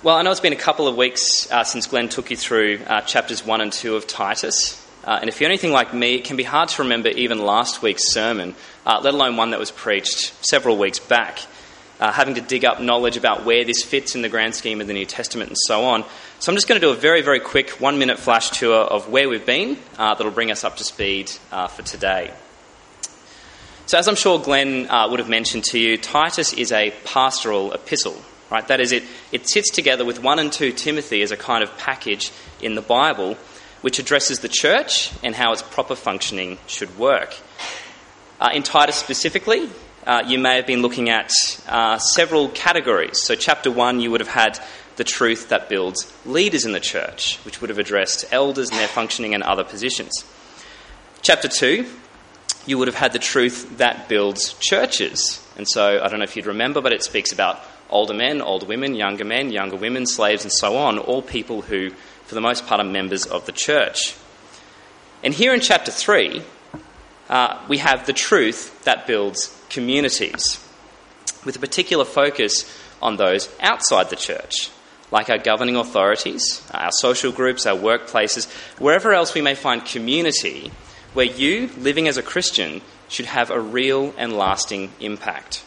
Well, I know it's been a couple of weeks since Glenn took you through chapters 1 and 2 of Titus. And if you're anything like me, it can be hard to remember even last week's sermon, let alone one that was preached several weeks back, having to dig up knowledge about where this fits in the grand scheme of the New Testament and so on. So I'm just going to do a very, very quick 1-minute flash tour of where we've been that'll bring us up to speed for today. So as I'm sure Glenn would have mentioned to you, Titus is a pastoral epistle. Right? That is, it sits together with 1 and 2 Timothy as a kind of package in the Bible which addresses the church and how its proper functioning should work. In Titus specifically, you may have been looking at several categories. So chapter 1, you would have had the truth that builds leaders in the church, which would have addressed elders and their functioning and other positions. Chapter 2, you would have had the truth that builds churches. And so, I don't know if you'd remember, but it speaks about older men, older women, younger women, slaves and so on, all people who, for the most part, are members of the church. And here in chapter 3, we have the truth that builds communities, with a particular focus on those outside the church, like our governing authorities, our social groups, our workplaces, wherever else we may find community, where you, living as a Christian, should have a real and lasting impact.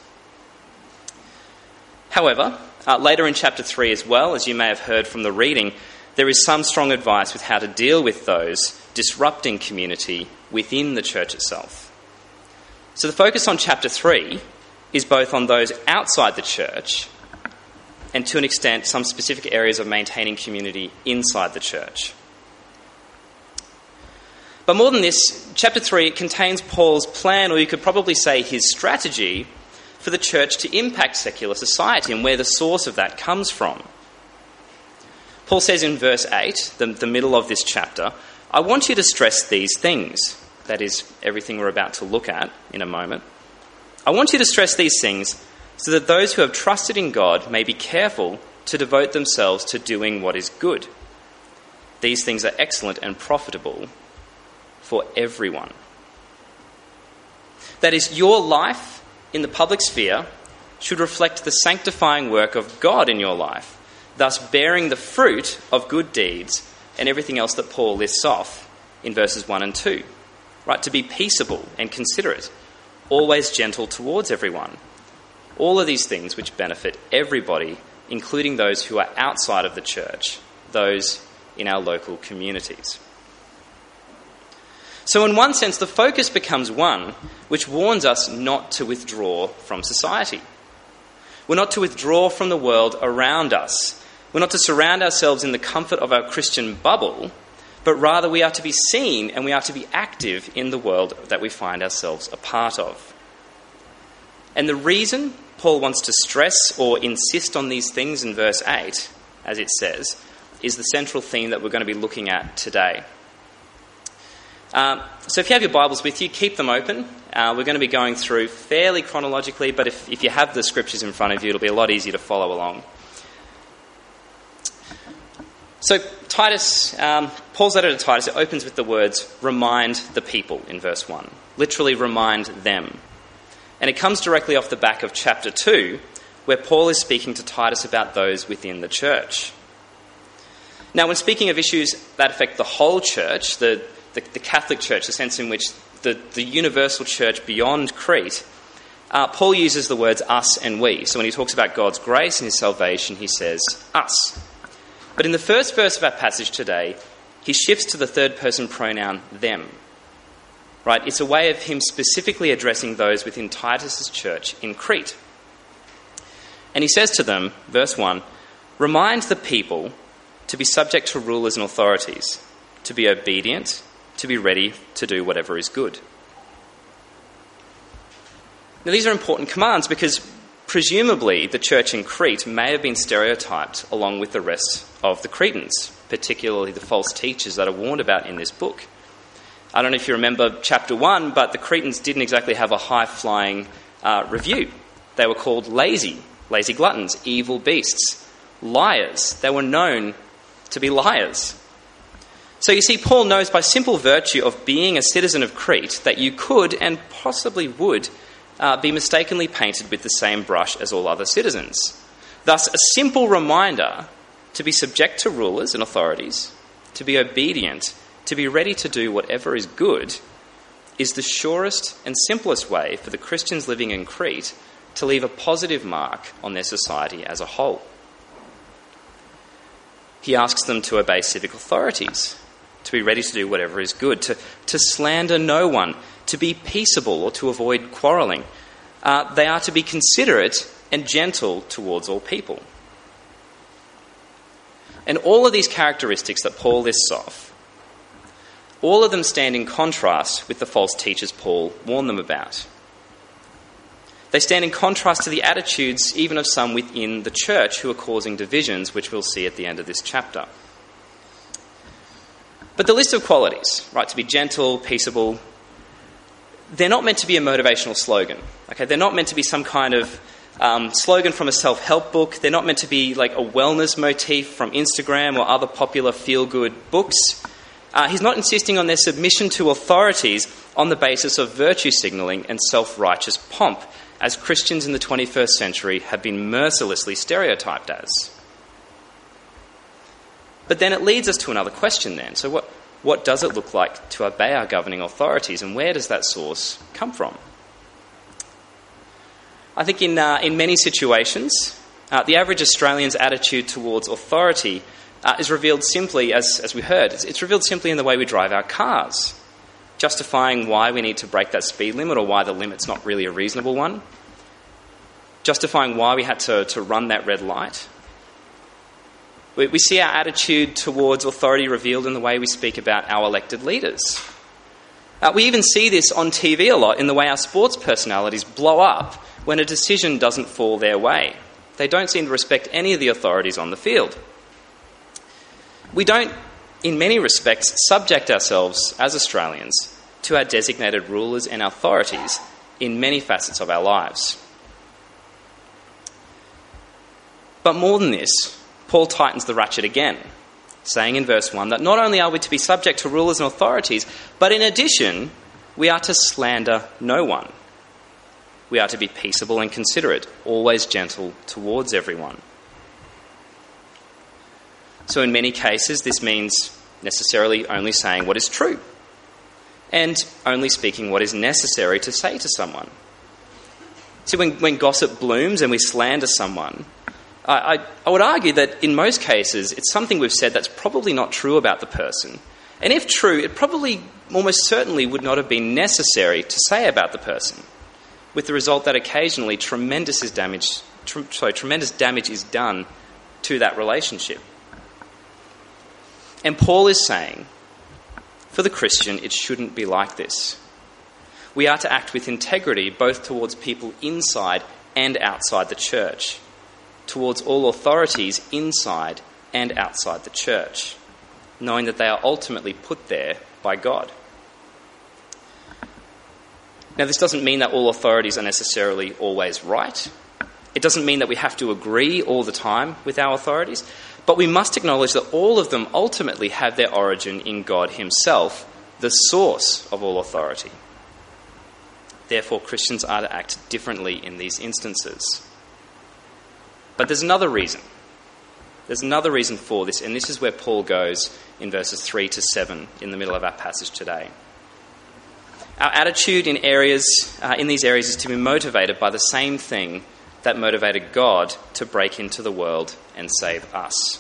However, later in chapter 3 as well, as you may have heard from the reading, there is some strong advice with how to deal with those disrupting community within the church itself. So the focus on chapter 3 is both on those outside the church and, to an extent, some specific areas of maintaining community inside the church. But more than this, chapter 3 contains Paul's plan, or you could probably say his strategy, for the church to impact secular society and where the source of that comes from. Paul says in verse 8, the middle of this chapter, I want you to stress these things. That is, everything we're about to look at in a moment. I want you to stress these things so that those who have trusted in God may be careful to devote themselves to doing what is good. These things are excellent and profitable for everyone. That is, your life in the public sphere should reflect the sanctifying work of God in your life, thus bearing the fruit of good deeds and everything else that Paul lists off in verses 1 and 2. Right, to be peaceable and considerate, always gentle towards everyone. All of these things which benefit everybody, including those who are outside of the church, those in our local communities. So in one sense, the focus becomes one which warns us not to withdraw from society. We're not to withdraw from the world around us. We're not to surround ourselves in the comfort of our Christian bubble, but rather we are to be seen and we are to be active in the world that we find ourselves a part of. And the reason Paul wants to stress or insist on these things in verse 8, as it says, is the central theme that we're going to be looking at today. So if you have your Bibles with you, keep them open. We're going to be going through fairly chronologically, but if you have the scriptures in front of you, it'll be a lot easier to follow along. So Titus, Paul's letter to Titus, it opens with the words, remind the people in verse 1. Literally, remind them. And it comes directly off the back of chapter 2, where Paul is speaking to Titus about those within the church. Now, when speaking of issues that affect the whole church, the Catholic Church, the sense in which the universal church beyond Crete, Paul uses the words us and we. So when he talks about God's grace and his salvation, he says us. But in the first verse of our passage today, he shifts to the third person pronoun them. Right? It's a way of him specifically addressing those within Titus's church in Crete. And he says to them, verse 1, remind the people to be subject to rulers and authorities, to be obedient, to be ready to do whatever is good. Now, these are important commands because presumably the church in Crete may have been stereotyped along with the rest of the Cretans, particularly the false teachers that are warned about in this book. I don't know if you remember chapter 1, but the Cretans didn't exactly have a high-flying review. They were called lazy gluttons, evil beasts, liars. They were known to be liars. So you see, Paul knows by simple virtue of being a citizen of Crete that you could and possibly would be mistakenly painted with the same brush as all other citizens. Thus, a simple reminder to be subject to rulers and authorities, to be obedient, to be ready to do whatever is good, is the surest and simplest way for the Christians living in Crete to leave a positive mark on their society as a whole. He asks them to obey civic authorities, to be ready to do whatever is good, to slander no one, to be peaceable or to avoid quarrelling. They are to be considerate and gentle towards all people. And all of these characteristics that Paul lists off, all of them stand in contrast with the false teachers Paul warned them about. They stand in contrast to the attitudes even of some within the church who are causing divisions, which we'll see at the end of this chapter. But the list of qualities, right, to be gentle, peaceable, they're not meant to be a motivational slogan. Okay, they're not meant to be some kind of slogan from a self-help book. They're not meant to be like a wellness motif from Instagram or other popular feel-good books. He's not insisting on their submission to authorities on the basis of virtue signalling and self-righteous pomp, as Christians in the 21st century have been mercilessly stereotyped as. But then it leads us to another question then. So what does it look like to obey our governing authorities, and where does that source come from? I think in many situations, the average Australian's attitude towards authority is revealed simply, as we heard, it's revealed simply in the way we drive our cars, justifying why we need to break that speed limit or why the limit's not really a reasonable one, justifying why we had to run that red light. We see our attitude towards authority revealed in the way we speak about our elected leaders. We even see this on TV a lot in the way our sports personalities blow up when a decision doesn't fall their way. They don't seem to respect any of the authorities on the field. We don't, in many respects, subject ourselves as Australians to our designated rulers and authorities in many facets of our lives. But more than this, Paul tightens the ratchet again, saying in verse 1 that not only are we to be subject to rulers and authorities, but in addition, we are to slander no one. We are to be peaceable and considerate, always gentle towards everyone. So in many cases, this means necessarily only saying what is true and only speaking what is necessary to say to someone. See, when gossip blooms and we slander someone, I would argue that in most cases it's something we've said that's probably not true about the person. And if true, it probably almost certainly would not have been necessary to say about the person, with the result that occasionally tremendous damage is done to that relationship. And Paul is saying, for the Christian, it shouldn't be like this. We are to act with integrity both towards people inside and outside the church, towards all authorities inside and outside the church, knowing that they are ultimately put there by God. Now, this doesn't mean that all authorities are necessarily always right. It doesn't mean that we have to agree all the time with our authorities, but we must acknowledge that all of them ultimately have their origin in God himself, the source of all authority. Therefore, Christians are to act differently in these instances. But there's another reason. There's another reason for this, and this is where Paul goes in verses 3 to 7 in the middle of our passage today. Our attitude in these areas is to be motivated by the same thing that motivated God to break into the world and save us.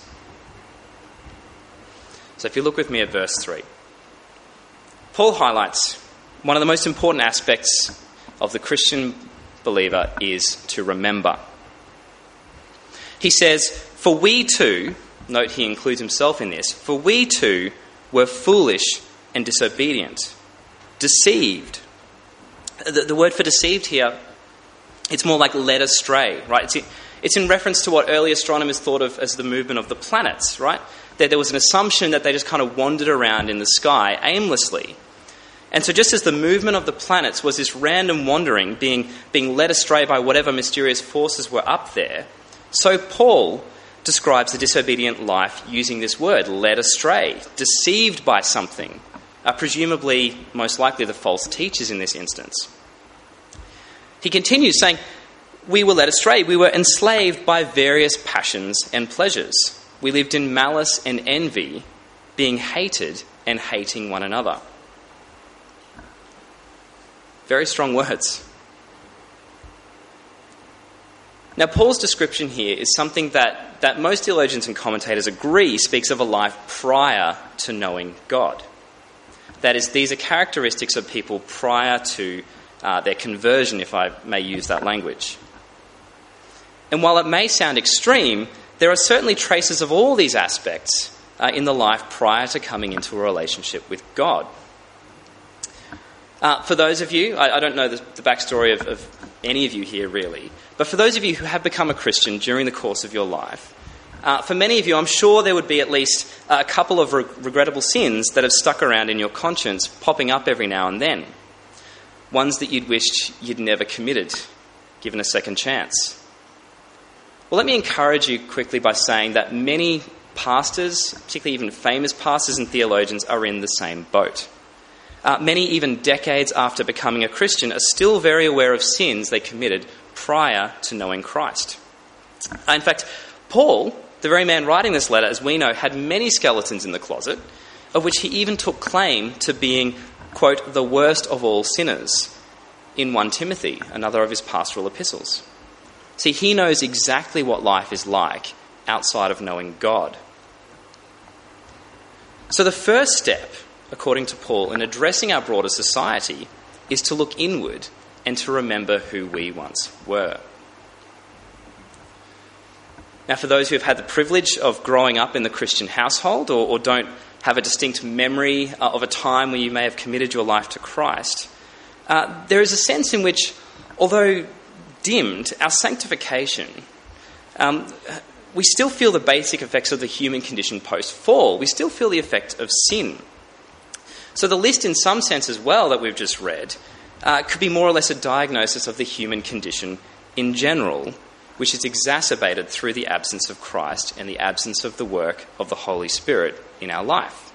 So if you look with me at verse 3, Paul highlights one of the most important aspects of the Christian believer is to remember. He says, for we too, note he includes himself in this, for we too were foolish and disobedient, deceived. The word for deceived here, it's more like led astray, right? It's in reference to what early astronomers thought of as the movement of the planets, right? There was an assumption that they just kind of wandered around in the sky aimlessly. And so just as the movement of the planets was this random wandering, being led astray by whatever mysterious forces were up there, so Paul describes the disobedient life using this word, led astray, deceived by something, presumably, most likely, the false teachers in this instance. He continues saying, we were led astray, we were enslaved by various passions and pleasures. we lived in malice and envy, being hated and hating one another. Very strong words. Now, Paul's description here is something that most theologians and commentators agree speaks of a life prior to knowing God. That is, these are characteristics of people prior to their conversion, if I may use that language. And while it may sound extreme, there are certainly traces of all these aspects in the life prior to coming into a relationship with God. For those of you, I don't know the backstory of any of you here really, but for those of you who have become a Christian during the course of your life, for many of you, I'm sure there would be at least a couple of regrettable sins that have stuck around in your conscience, popping up every now and then. Ones that you'd wished you'd never committed, given a second chance. Well, let me encourage you quickly by saying that many pastors, particularly even famous pastors and theologians, are in the same boat. Many, even decades after becoming a Christian, are still very aware of sins they committed prior to knowing Christ. In fact, Paul, the very man writing this letter, as we know, had many skeletons in the closet, of which he even took claim to being, quote, the worst of all sinners in 1 Timothy, another of his pastoral epistles. See, he knows exactly what life is like outside of knowing God. So the first step, according to Paul, in addressing our broader society is to look inward and to remember who we once were. Now, for those who have had the privilege of growing up in the Christian household or don't have a distinct memory of a time when you may have committed your life to Christ, there is a sense in which, although dimmed, our sanctification, we still feel the basic effects of the human condition post-fall. We still feel the effect of sin. So the list, in some sense as well, that we've just read, could be more or less a diagnosis of the human condition in general, which is exacerbated through the absence of Christ and the absence of the work of the Holy Spirit in our life.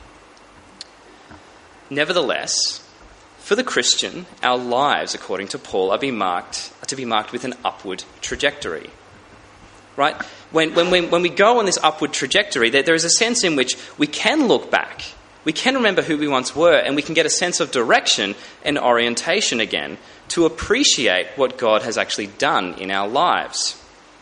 Nevertheless, for the Christian, our lives, according to Paul, are to be marked with an upward trajectory. Right? When we go on this upward trajectory, there is a sense in which we can look back, we can remember who we once were, and we can get a sense of direction and orientation again to appreciate what God has actually done in our lives.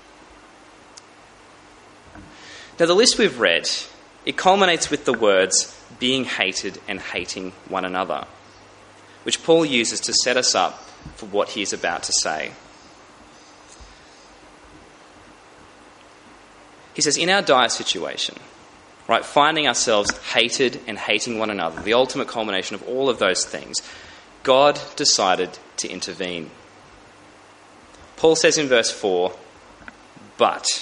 Now, the list we've read, it culminates with the words, being hated and hating one another, which Paul uses to set us up for what he is about to say. He says, in our dire situation, right, finding ourselves hated and hating one another, the ultimate culmination of all of those things, God decided to intervene. Paul says in verse 4, but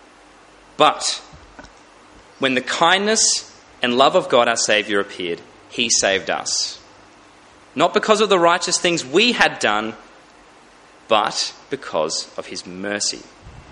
when the kindness and love of God our Saviour appeared, he saved us. Not because of the righteous things we had done, but because of his mercy.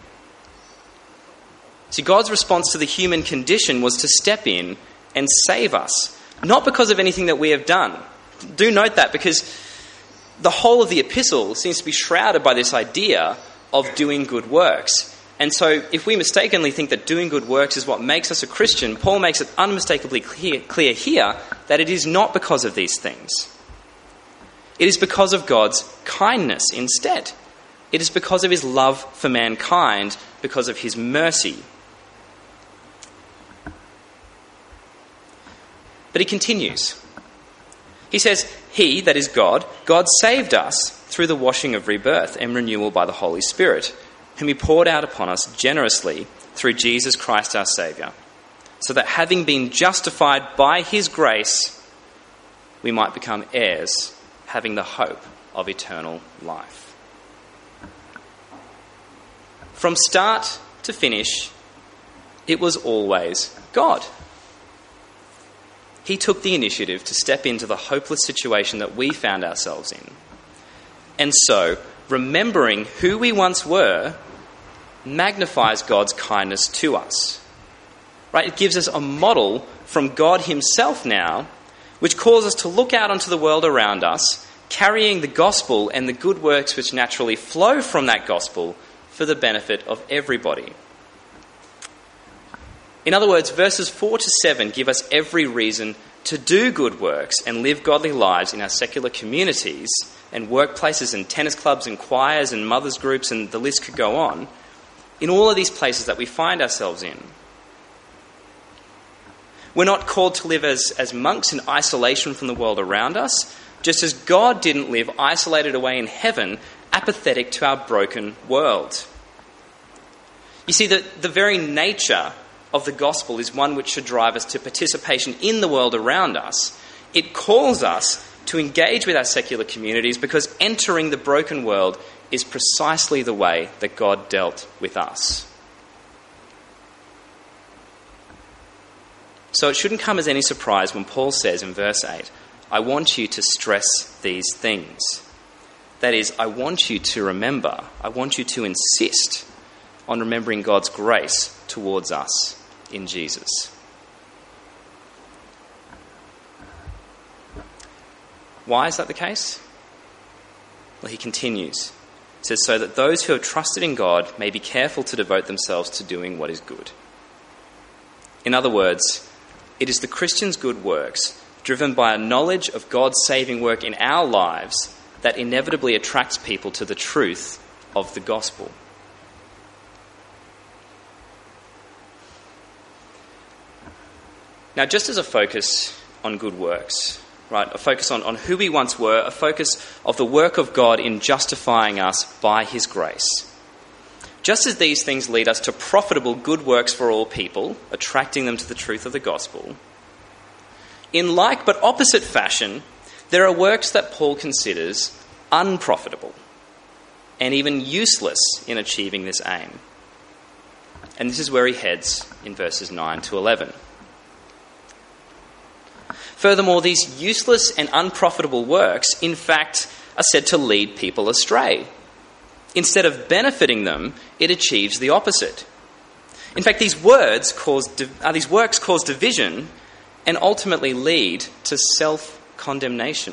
See, God's response to the human condition was to step in and save us, not because of anything that we have done. Do note that, because the whole of the epistle seems to be shrouded by this idea of doing good works. And so if we mistakenly think that doing good works is what makes us a Christian, Paul makes it unmistakably clear here that it is not because of these things. It is because of God's kindness instead. It is because of his love for mankind, because of his mercy. But he continues. He says, he, that is God saved us through the washing of rebirth and renewal by the Holy Spirit, whom he poured out upon us generously through Jesus Christ our Saviour, so that having been justified by his grace, we might become heirs, having the hope of eternal life. From start to finish, it was always God. He took the initiative to step into the hopeless situation that we found ourselves in. And so, remembering who we once were magnifies God's kindness to us. Right? It gives us a model from God himself now, which calls us to look out onto the world around us, carrying the gospel and the good works which naturally flow from that gospel for the benefit of everybody. In other words, verses 4 to 7 give us every reason to do good works and live godly lives in our secular communities and workplaces and tennis clubs and choirs and mothers groups, and the list could go on, in all of these places that we find ourselves in. We're not called to live as monks in isolation from the world around us, just as God didn't live isolated away in heaven, apathetic to our broken world. You see, the very nature of the gospel is one which should drive us to participation in the world around us. It calls us to engage with our secular communities because entering the broken world is precisely the way that God dealt with us. So it shouldn't come as any surprise when Paul says in verse 8, I want you to stress these things. That is, I want you to remember, I want you to insist on remembering God's grace towards us in Jesus. Why is that the case? Well, he continues. He says, so that those who have trusted in God may be careful to devote themselves to doing what is good. In other words, it is the Christian's good works, driven by a knowledge of God's saving work in our lives, that inevitably attracts people to the truth of the gospel. Now, just as a focus on good works, right, a focus on who we once were, a focus of the work of God in justifying us by his grace. Just as these things lead us to profitable good works for all people, attracting them to the truth of the gospel, in like but opposite fashion, there are works that Paul considers unprofitable and even useless in achieving this aim. And this is where he heads in verses 9 to 11. Furthermore, these useless and unprofitable works, in fact, are said to lead people astray. Instead of benefiting them, it achieves the opposite. In fact, these works cause division and ultimately lead to self-condemnation.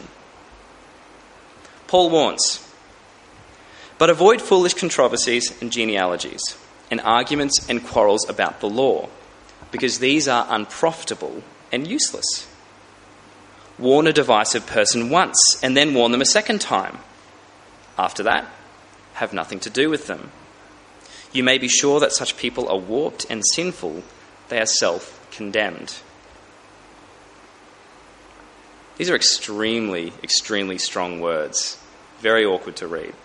Paul warns, but avoid foolish controversies and genealogies, and arguments and quarrels about the law, because these are unprofitable and useless. Warn a divisive person once, and then warn them a second time. After that, have nothing to do with them. You may be sure that such people are warped and sinful. They are self-condemned. These are extremely, extremely strong words. Very awkward to read.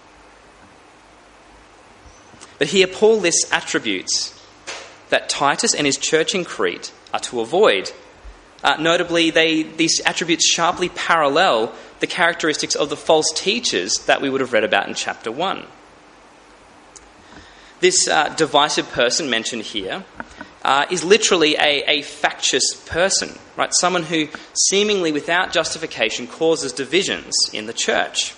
But here Paul lists attributes that Titus and his church in Crete are to avoid. Notably, these attributes sharply parallel the characteristics of the false teachers that we would have read about in chapter 1. This divisive person mentioned here is literally a factious person, right? Someone who seemingly without justification causes divisions in the church.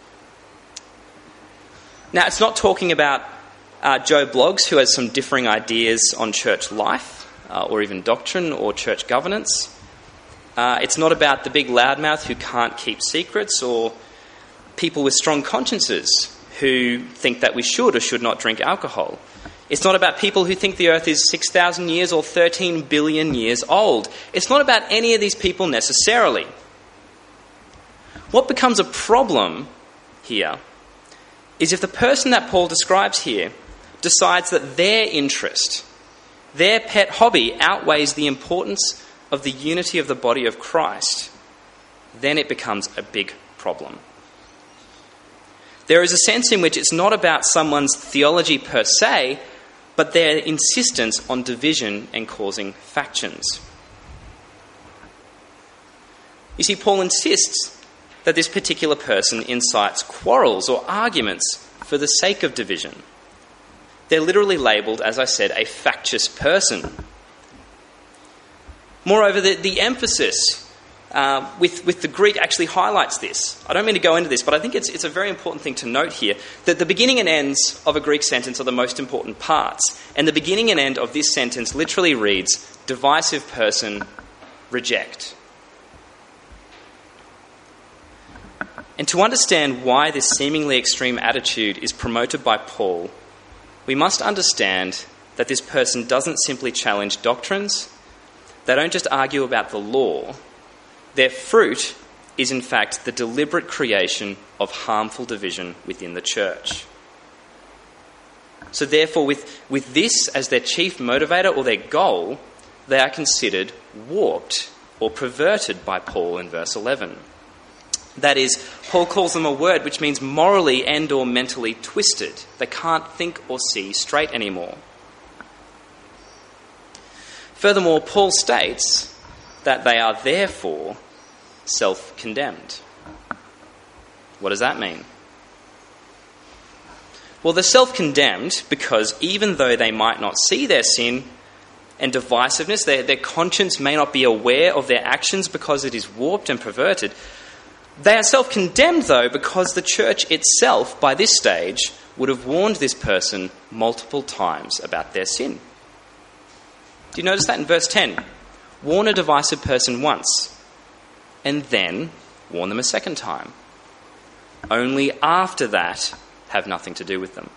Now, it's not talking about Joe Bloggs, who has some differing ideas on church life, or even doctrine or church governance. It's not about the big loudmouth who can't keep secrets, or people with strong consciences who think that we should or should not drink alcohol. It's not about people who think the earth is 6,000 years or 13 billion years old. It's not about any of these people necessarily. What becomes a problem here is if the person that Paul describes here decides that their interest, their pet hobby, outweighs the importance of the unity of the body of Christ, then it becomes a big problem. There is a sense in which it's not about someone's theology per se, but their insistence on division and causing factions. You see, Paul insists that this particular person incites quarrels or arguments for the sake of division. They're literally labelled, as I said, a factious person. Moreover, the emphasis with the Greek actually highlights this. I don't mean to go into this, but I think it's a very important thing to note here, that the beginning and ends of a Greek sentence are the most important parts. And the beginning and end of this sentence literally reads, divisive person, reject. And to understand why this seemingly extreme attitude is promoted by Paul, we must understand that this person doesn't simply challenge doctrines, they don't just argue about the law. Their fruit is in fact the deliberate creation of harmful division within the church. So therefore, with this as their chief motivator or their goal, they are considered warped or perverted by Paul in verse 11. That is, Paul calls them a word which means morally and or mentally twisted. They can't think or see straight anymore. Furthermore, Paul states that they are therefore self-condemned. What does that mean? Well, they're self-condemned because even though they might not see their sin and divisiveness, their conscience may not be aware of their actions because it is warped and perverted, they are self-condemned, though, because the church itself, by this stage, would have warned this person multiple times about their sin. Do you notice that in verse 10? Warn a divisive person once, and then warn them a second time. Only after that, have nothing to do with them.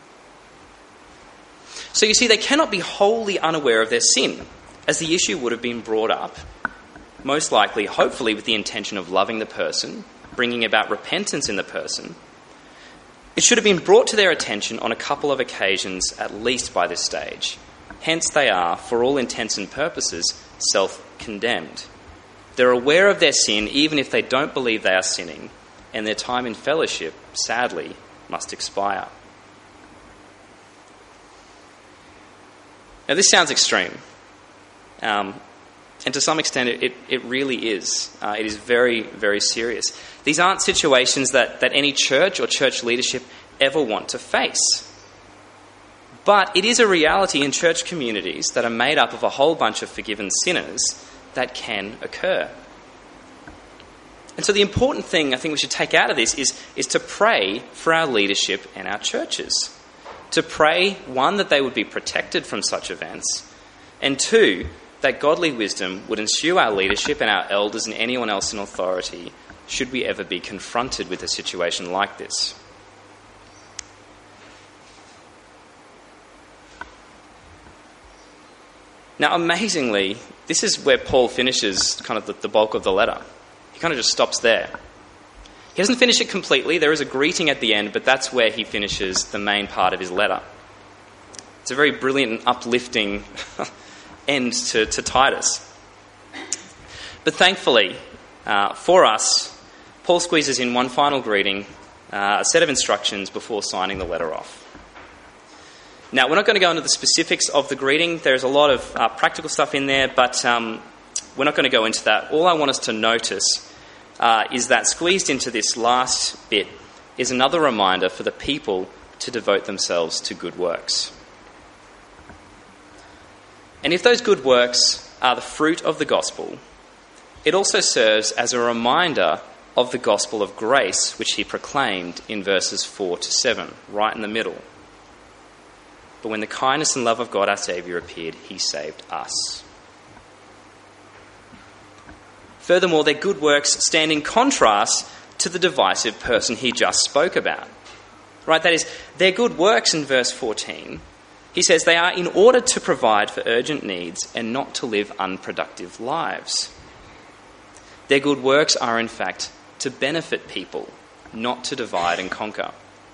So you see, they cannot be wholly unaware of their sin, as the issue would have been brought up, most likely, hopefully, with the intention of loving the person, bringing about repentance in the person. It should have been brought to their attention on a couple of occasions, at least by this stage. Hence they are, for all intents and purposes, self-condemned. They're aware of their sin even if they don't believe they are sinning, and their time in fellowship, sadly, must expire. Now this sounds extreme, and to some extent it really is. It is very, very serious. These aren't situations that any church or church leadership ever want to face. But it is a reality in church communities that are made up of a whole bunch of forgiven sinners that can occur. And so the important thing I think we should take out of this is to pray for our leadership and our churches. To pray, one, that they would be protected from such events, and two, that godly wisdom would ensue our leadership and our elders and anyone else in authority should we ever be confronted with a situation like this. Now, amazingly, this is where Paul finishes kind of the bulk of the letter. He kind of just stops there. He doesn't finish it completely. There is a greeting at the end, but that's where he finishes the main part of his letter. It's a very brilliant and uplifting end to Titus. But thankfully, for us, Paul squeezes in one final greeting, a set of instructions before signing the letter off. Now, we're not going to go into the specifics of the greeting. There's a lot of practical stuff in there, but we're not going to go into that. All I want us to notice is that squeezed into this last bit is another reminder for the people to devote themselves to good works. And if those good works are the fruit of the gospel, it also serves as a reminder of the gospel of grace which he proclaimed in verses 4 to 7, right in the middle. But when the kindness and love of God our Saviour appeared, he saved us. Furthermore, their good works stand in contrast to the divisive person he just spoke about. Right, that is, their good works in verse 14, he says they are in order to provide for urgent needs and not to live unproductive lives. Their good works are in fact to benefit people, not to divide and conquer.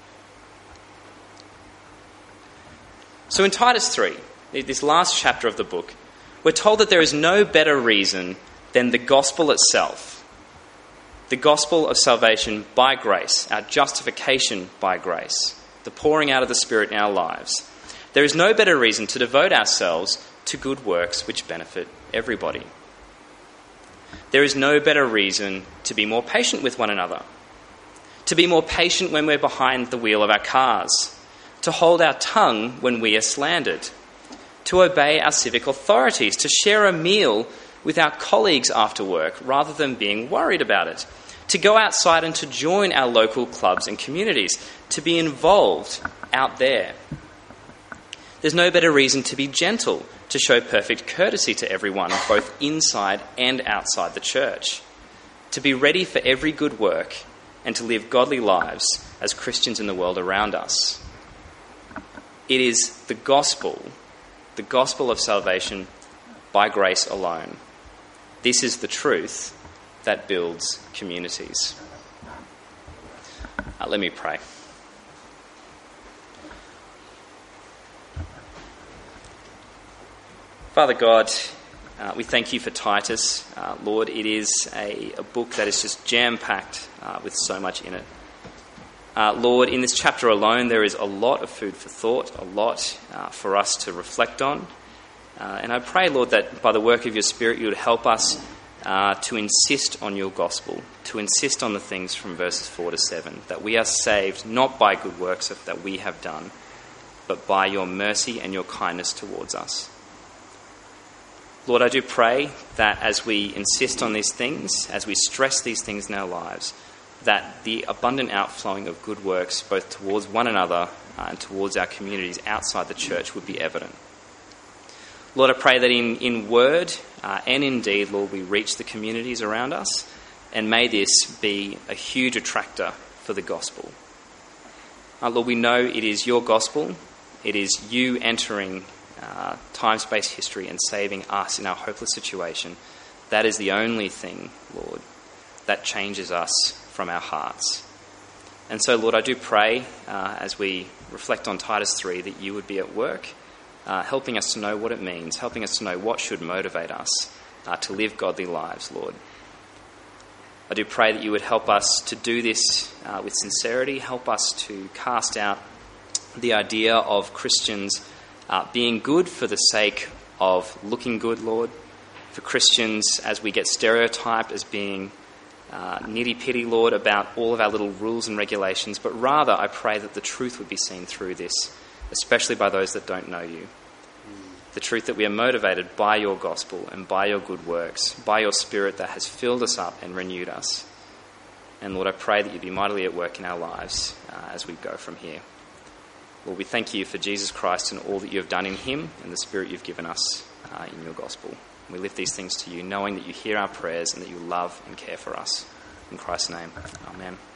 So in Titus 3, this last chapter of the book, we're told that there is no better reason than the gospel itself, the gospel of salvation by grace, our justification by grace, the pouring out of the Spirit in our lives. There is no better reason to devote ourselves to good works which benefit everybody. There is no better reason to be more patient with one another, to be more patient when we're behind the wheel of our cars, to hold our tongue when we are slandered, to obey our civic authorities, to share a meal with our colleagues after work rather than being worried about it, to go outside and to join our local clubs and communities, to be involved out there. There's no better reason to be gentle, to show perfect courtesy to everyone, both inside and outside the church, to be ready for every good work and to live godly lives as Christians in the world around us. It is the gospel the gospel of salvation by grace alone. This is the truth that builds communities. Let me pray. Father God, we thank you for Titus. Lord, it is a book that is just jam-packed with so much in it. Lord, in this chapter alone, there is a lot of food for thought, a lot for us to reflect on. And I pray, Lord, that by the work of your Spirit, you would help us to insist on your gospel, to insist on the things from verses 4 to 7, that we are saved not by good works that we have done, but by your mercy and your kindness towards us. Lord, I do pray that as we insist on these things, as we stress these things in our lives, that the abundant outflowing of good works, both towards one another and towards our communities outside the church, would be evident. Lord, I pray that in word and in deed, Lord, we reach the communities around us, and may this be a huge attractor for the gospel. Lord, we know it is your gospel. It is you entering time-space history and saving us in our hopeless situation. That is the only thing, Lord, that changes us from our hearts. And so, Lord, I do pray as we reflect on Titus 3 that you would be at work, helping us to know what it means, helping us to know what should motivate us to live godly lives, Lord. I do pray that you would help us to do this with sincerity, help us to cast out the idea of Christians being good for the sake of looking good, Lord, for Christians as we get stereotyped as being nitty-pitty, Lord, about all of our little rules and regulations, but rather I pray that the truth would be seen through this, especially by those that don't know you. The truth that we are motivated by your gospel and by your good works, by your Spirit that has filled us up and renewed us. And Lord, I pray that you'd be mightily at work in our lives as we go from here. Lord, we thank you for Jesus Christ and all that you have done in him and the Spirit you've given us in your gospel. We lift these things to you, knowing that you hear our prayers and that you love and care for us. In Christ's name, amen.